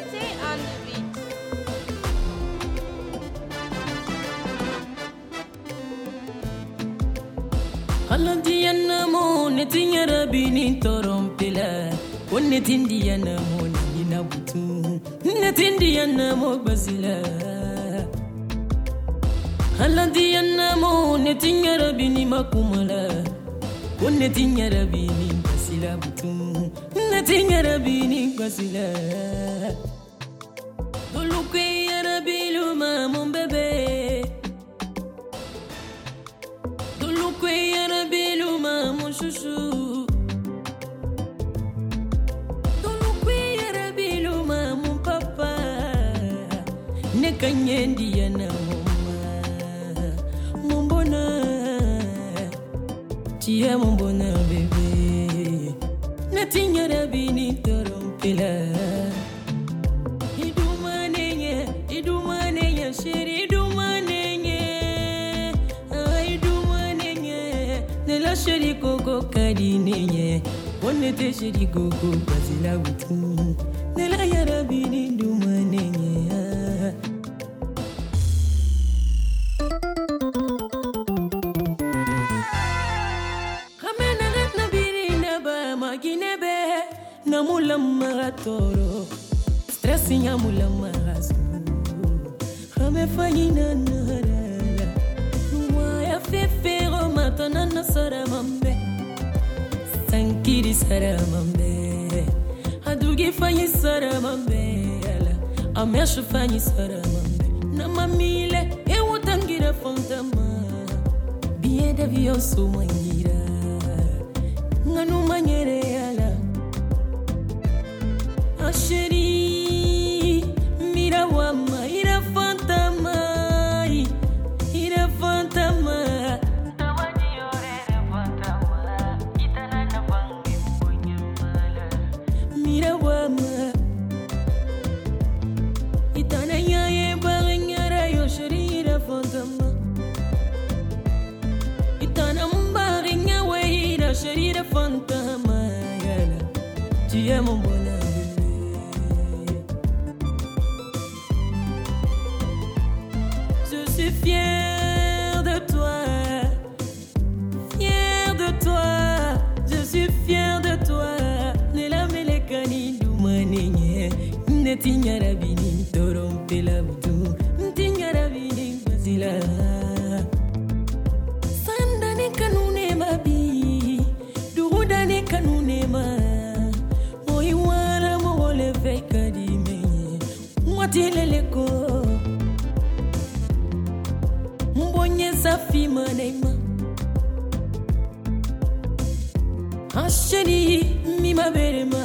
Tete on the beat. Halandiana mo netinyara bini torompela. Onetindiana mo nina butu. Netindiana mo basila. Halandiana mo netinyara bini makumala. Onetinyara bini basila butu. Netinyara bini basila. Doluke yara biluma mon bébé. Doluke yara biluma mon chouchou. Doluke yara biluma mon papa. Nekanyendi yana mama. Mon bonheur, tu es mon bonheur bébé. Netinyara bini torompela. Idumanenye, chéri, idumanenye. Idumanenye, nela chéri koko kadinenye. Onete chéri koko basila butu. Nela yara bini idumanenye. Maginebe na mulama toro stress ya mulama asu khame fayina narala wa ya fefero matana na saramambe sankiri saramambe adugi fayi saramambe ala ameshu fayi saramambe na mamile e wotangira fontama biye de vio sumangira nganu manyere ala asheri mira wama ira fantama tamani ore fantama itana na bangi mbonyamala mira wama itana yaye bangara yo sheri ira fantama itana mbarinya we ira sheri ira fantama yala tu es mon bonheur. Je suis fier de toi, je suis fier de toi. Nela melekani dumanenye, netinyara bini torompela butu, netinyara bini basila. Sandane kanune mabi, durudane kanune ma. Moiwala mole vekadi menye, mwatileleko. Mbonye safi manema asheri mima berema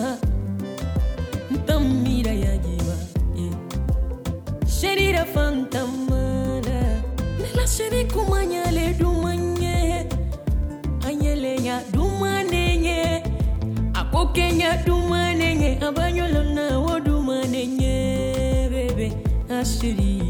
ntamira yajiba sherira fantamala nela sheri kumanyale dumanye anyele ya dumanenye akokenya dumanenye abanyolo na wodumanenye bebe asheri